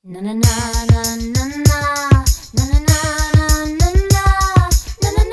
Na na na na na na na na na na na na na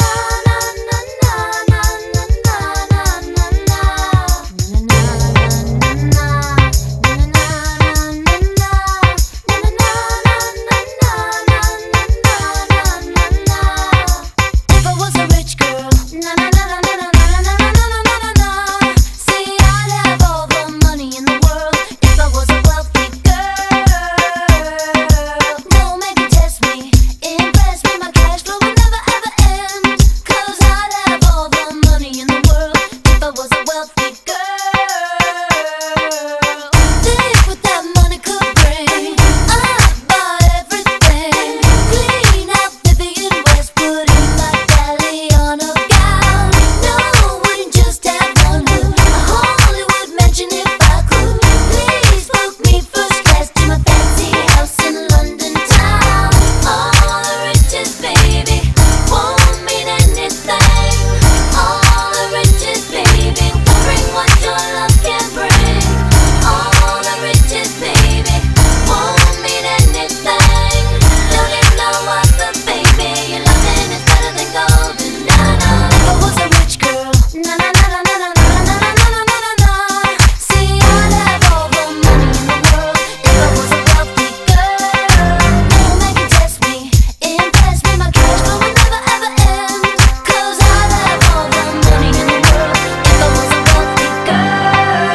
If I was a rich girl, na na na na na na na na na, see I'd have all the money in the world. If I was a wealthy girl, don't make me test me, impress me, my cash flow will never ever end. 'Cause I'd have all the money in the world if I was a wealthy girl. Think what that money could bring. I'd buy everything, clean out Vivian Westwood in my Galliano gown. No, wouldn't just have one look, a Hollywood mansion if I could. Please book me first class to my fancy house in London town. All the riches, baby, won't mean anything. All the riches, baby, will bring what your love can bring. All the riches, baby, won't mean anything. Don't need no other, baby. Your loving is better than gold. If I was a rich girl, na na na na na na na na na na na, see I'd have all the money in the world. If I was a wealthy girl, don't make it test me, impress me, my cash flow will never ever end. 'Cause I'd have all the money in the world if I was a wealthy girl.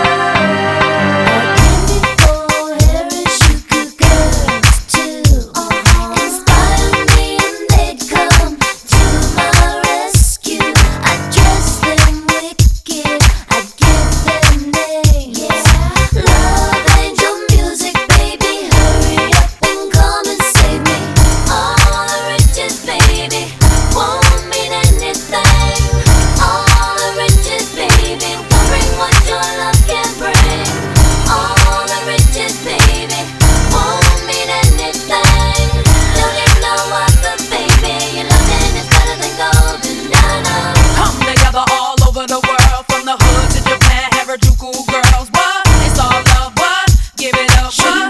Candy for Harris, sugar girls too, inspire me and they'd come to my rescue. I'd dress them wicked, I'd give them names. Love angel music, baby, hurry up and come and save me. All the riches, baby, won't mean anything. All the riches, baby, will bring what your love can bring. All the riches, baby, won't mean anything. Don't need no other, baby. Your loving is better than gold. Come together all over the world, from the hood to Japan, Harajuku girls. What? It's all love. What? Give it up. What?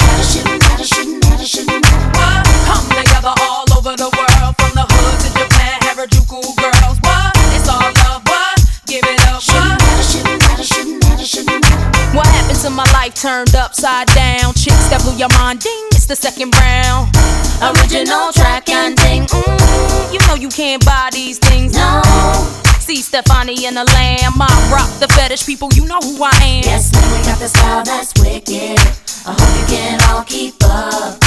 What? Come together all over the world, from the hood to Japan, Harajuku girls. What? It's all love. What? Give it up. What happened to my life turned upside down? Chicks that blew your mind, ding, it's the second round. Original track and ding, you know you can't buy these things, no. See Stefani and the Lamb, I rock the fetish people, you know who I am. Yes, man, we got the style that's wicked. I hope you can all keep up.